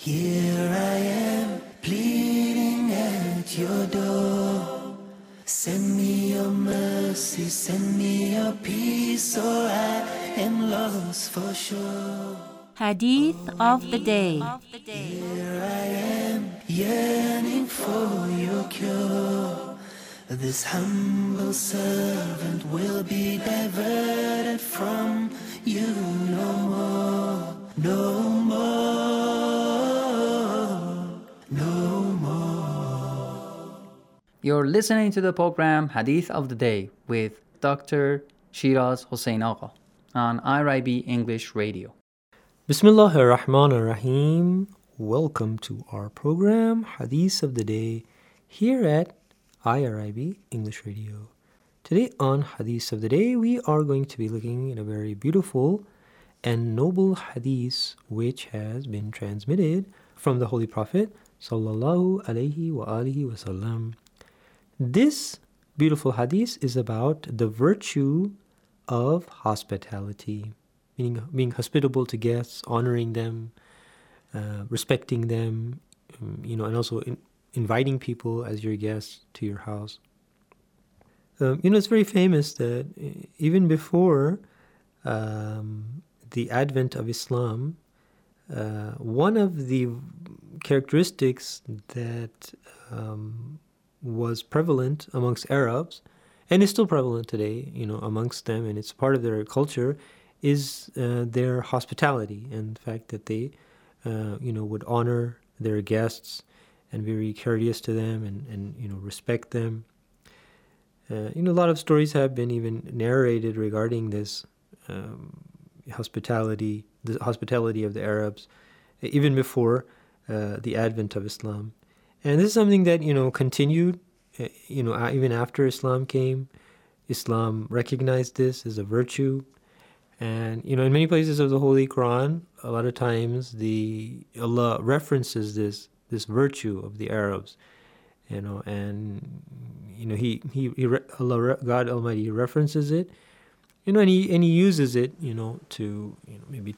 Here I am, pleading at your door. Send me your mercy, send me your peace, or I am lost for sure. Hadith of the day. Here I am, yearning for your cure. This humble servant will be diverted from you no more, no more, no more. You're listening to the program Hadith of the Day with Dr. Shiraz Hossein Agha on IRIB English Radio. Bismillahir Rahmanir Rahim. Welcome to our program Hadith of the Day here at IRIB English Radio. Today on Hadith of the Day, we are going to be looking at a very beautiful and noble hadith which has been transmitted from the Holy Prophet sallallahu alaihi wa alihi wasallam. This beautiful hadith is about the virtue of hospitality, meaning being hospitable to guests, honoring them, respecting them, and also inviting people as your guests to your house. It's very famous that even before the advent of Islam, one of the characteristics that was prevalent amongst Arabs, and is still prevalent today, amongst them, and it's part of their culture, is their hospitality, and the fact that they, would honor their guests and be very courteous to them and respect them. A lot of stories have been even narrated regarding this hospitality, the hospitality of the Arabs, even before the advent of Islam. And this is something that, continued, even after Islam came. Islam recognized this as a virtue. And, in many places of the Holy Quran, a lot of times Allah references this virtue of the Arabs, God Almighty references it, and he uses it, to, maybe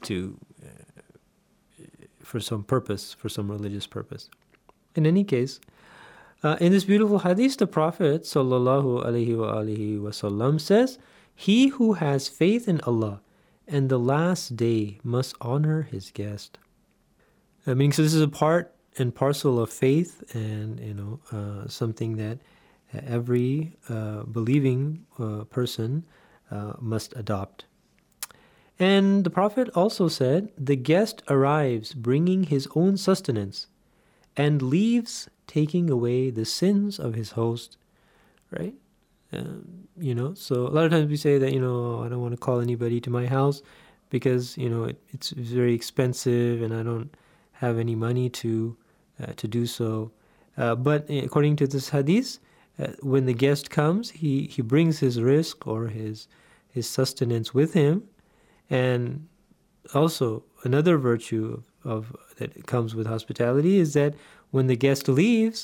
for some purpose, for some religious purpose. In any case, in this beautiful hadith, the Prophet sallallahu alaihi wa alihi wasallam says, "He who has faith in Allah and the last day must honor his guest." Meaning, so this is a part and parcel of faith, and something that every believing person must adopt. And the Prophet also said, "The guest arrives bringing his own sustenance and leaves taking away the sins of his host," right? So a lot of times we say that, I don't want to call anybody to my house because, it's very expensive and I don't have any money to do so. But according to this hadith, when the guest comes, he brings his rizq or his sustenance with him. And also another virtue of that comes with hospitality is that when the guest leaves,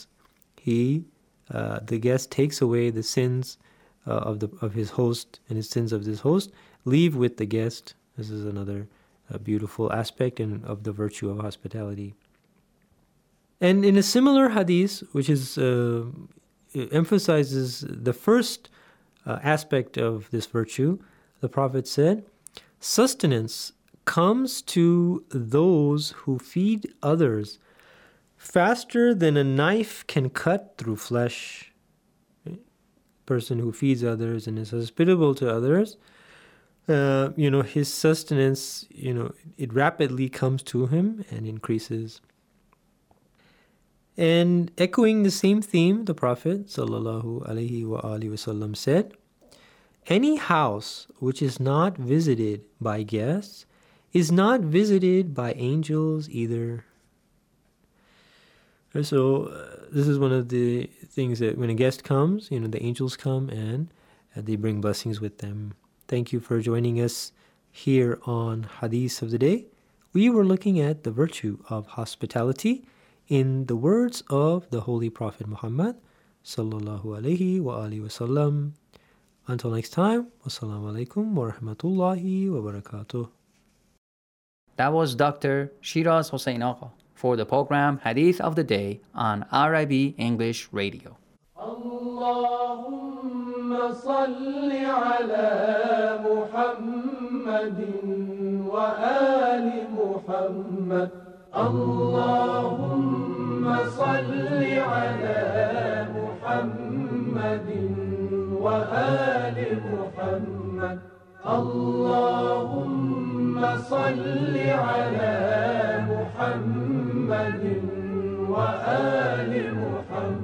the guest takes away the sins of his host, and his sins of this host leave with the guest. This is another beautiful aspect of the virtue of hospitality. And in a similar hadith, which is emphasizes the first aspect of this virtue, the Prophet said, "Sustenance comes to those who feed others faster than a knife can cut through flesh." Person who feeds others and is hospitable to others, his sustenance, it rapidly comes to him and increases. And echoing the same theme, the Prophet sallallahu alaihi wa alihi wasallam said, "Any house which is not visited by guests is not visited by angels either." So this is one of the things that when a guest comes, the angels come and they bring blessings with them. Thank you for joining us here on Hadith of the Day. We were looking at the virtue of hospitality in the words of the Holy Prophet Muhammad sallallahu alaihi wa alihi wasallam. Until next time, wassalamu alaikum wa rahmatullahi wa barakatuh. That was Dr. Shiraz Hossein Agha for the program Hadith of the Day on RIB English Radio. اللهم صل على محمد وآل محمد اللهم صل على محمد وآل محمد اللهم صل على محمد وآل محمد